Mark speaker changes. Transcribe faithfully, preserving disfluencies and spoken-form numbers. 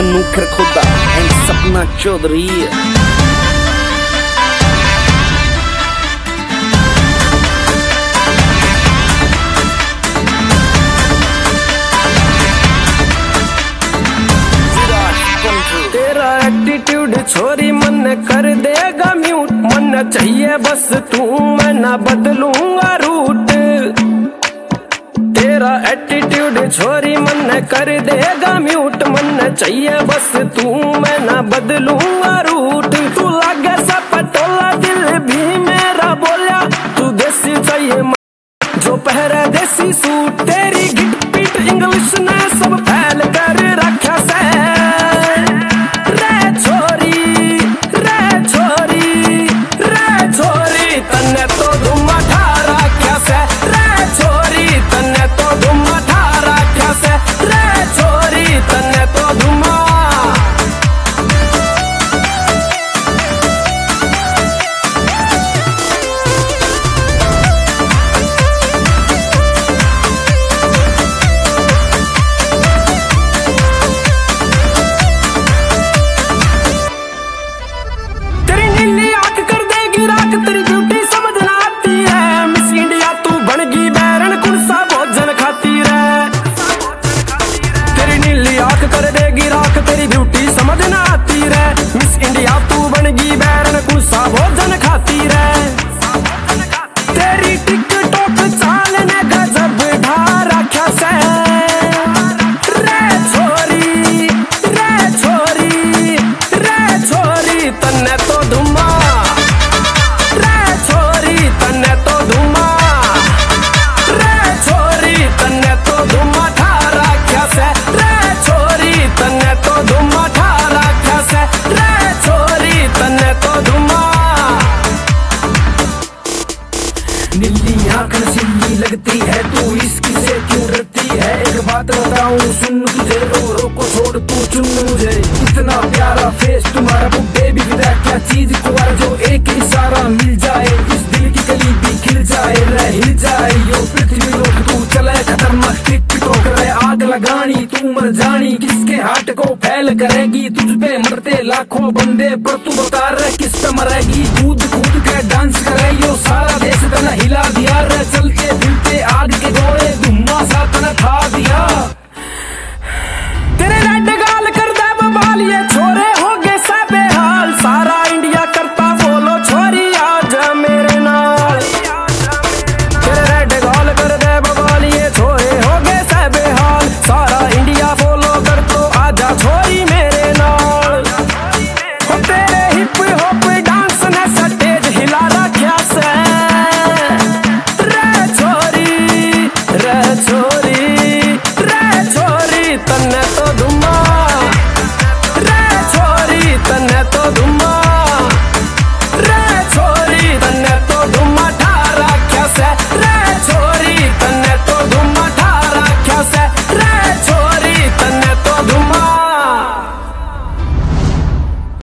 Speaker 1: Mannu Kharkhoda and Sapna Chaudhary.
Speaker 2: तेरा attitude छोरी मन कर देगा म्यूट, मन चाहिए बस तू मैं ना बदलूंगा रूट। तेरा एटीट्यूड छोरी मन कर देगा म्यूट, मन चाहिए बस तू मैं ना बदलूंगा रूट। तू लागे सा पटोला दिल भी मेरा बोला, तू देसी चाहिए जो पहरे देसी सूट। तेरी गिट पीट इंग्लिश ने सब फैल कर रखा से, तन्ने तो धुम ठारा क्या से रे छोरी, तन्ने तो धुम ठारा क्या से रे छोरी, तन्ने तो धुम। तेरी नीली आंख कर देगी राख, तेरी ब्यूटी कर देगी राख, तेरी ब्यूटी समझ ना आती रे। मिस इंडिया तू बनगी बैरन कुसा भोजन खाती रे। तेरी टिकटॉक चाल ने गजब ढा रखा से रे छोरी, रे छोरी, रे छोरी, तन्ने तो धुमा रे छोरी, तन्ने तो धुमा रे छोरी, तन्ने तो धुमा ठा रखा से रे छोरी, तन्ने तो धुमा ठारा खसे रे छोरी, तन्ने तो धुमा। नीली आंख नशीली लगती है, तू इसकी से क्यों डरती है? एक बात बताऊं सुन तुझे, रो रो को छोड़ तू चुन मुझे। इतना प्यारा फेस तुम्हारा बुड्ढे भी विदा क्या चीज कुआर, जो एक इशारा मिल जाए इस दिल की कली भी खिल जाए रह हिल जाए। यो पृथ्वी लोग तू चले खतरनाक टिकटॉक रहे, आग लगानी तू मर जानी, किसके हाथ को फैल करेगी? तुझ पे मरते लाखों बंदे पर तू बता रहे किस पे मरेगी? कूद कूद के डांस करे यो सारा देश तना हिला दिया रे, चलते फिरते आग के गोले